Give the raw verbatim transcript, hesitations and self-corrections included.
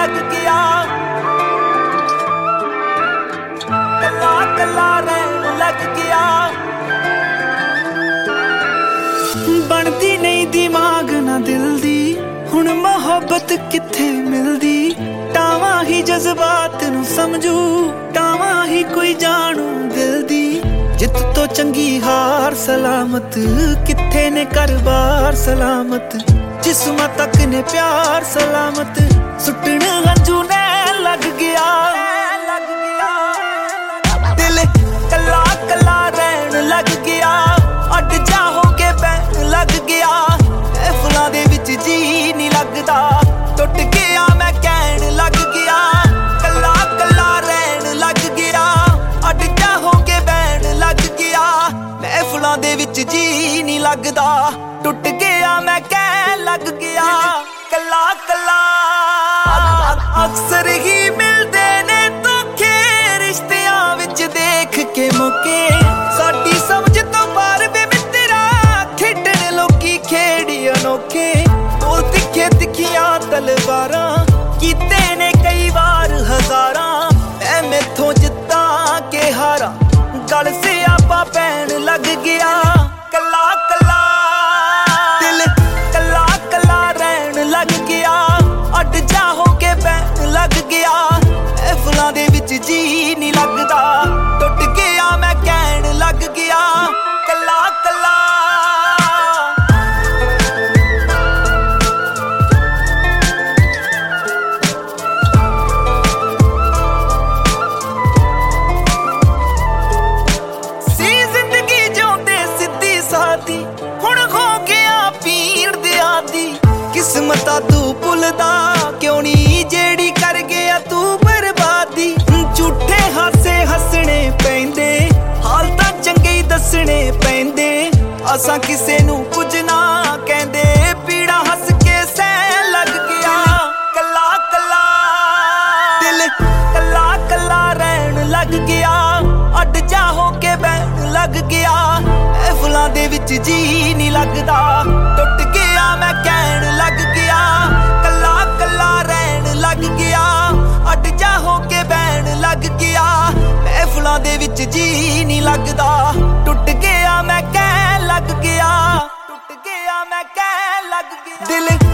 लग गया, कला कला रहन लग गया। बनती नहीं दिमाग ना दिल दी, हुण मोहब्बत किथे मिलदी। टावां ही जज्बात नूं समझू, टावां ही कोई जानू दिल दी। जित तो चंगी हार सलामत, किथे ने कर बार सलामत। जिस्म तक ने प्यार सलामत, सुटन हंजू ने लग गया, लग गया। दिल कला कला रहन लग गया, अड जा हो के बैन लग गया। ए फुलां दे विच जी नहीं लगदा, टुट गया मैं कहन लग गया। कला कला रहन लग गया, अड जा हो के बैन लग गया। मैं फुलां दे विच जी नहीं लगदा, टुट गया मैं कहन लग गया। कला कला अक्सर ही मिलदे ने धोखे, रिश्तियां विच देख के मौके। साडी समझ तो बाहर वे मित्रा, खेडण लोकी खेड़ी अनोखे। बोल तिखे तिखियां तलवारां, कीते ने कई बार हजारां। ऐ मैथों जिद्दां के हारा, गल से आपा पैन लग गया। कला कला दिल कला कला रहन लग गया, अड जा हो के बैन लग गया। ए फुलां दे विच जी नहीं लगदा, टुट गया मैं कहन लग गया। कला कला सी जिंदगी जोंदे सिद्धी सादी, हुण हो गया पीर दे आदी। किस्मता तू भुलदा क्यों नी, जेड़ी कर गया तू बर्बादी। झूठे हासे हसने पैंदे, हाल तां चंगे ही दसने पैंदे। असां किसे नू कुछ ना कहंदे, पीड़ा हस के सहन लग गया। कला कला दिल कला कला रहन लग गया, अड जा हो के बैन लग गया। ए फुलां दे विच जी नहीं लगदा, टुट गया मैं कहन लग गया। कला कला रहन लग गया, अड जा हो के बैन लग गया। मैं फुलां दे विच जी नहीं लगदा, टुट गया मैं कहन लग गया। टुट गया मैं कहन लग गया। दिल